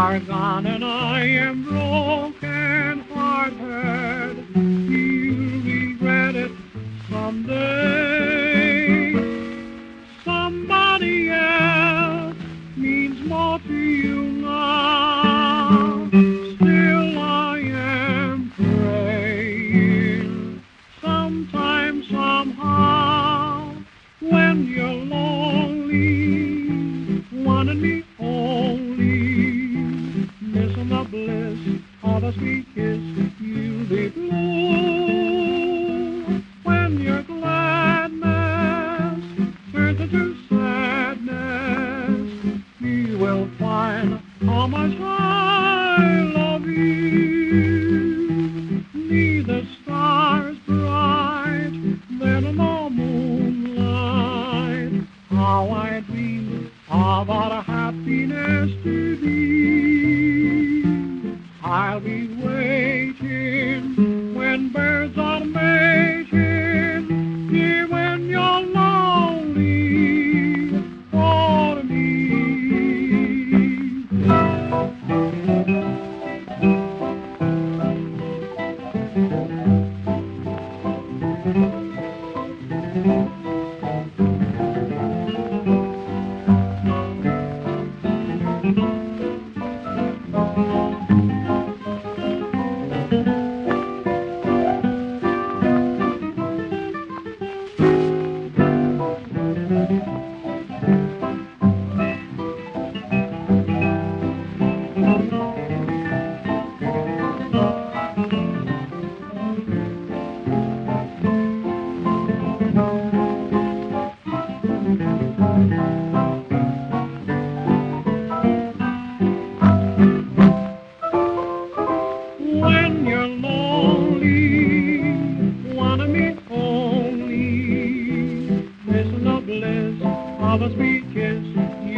are gone and I am broken hearted. You'll regret it someday. Somebody else means more to you now. Still I am praying. Sometime, somehow, when you're lonely, wanting me only, missing the bliss of a sweet kiss, you'll be blue. When your gladness turns into sadness, you will find how much I love you. Neath the stars bright, then in the moonlight, how I dream about a happiness to be. I'll be waiting when birds are mating, here when you're lonely for me. When you're lonely, wanna me only, missing the bliss of a sweet kiss.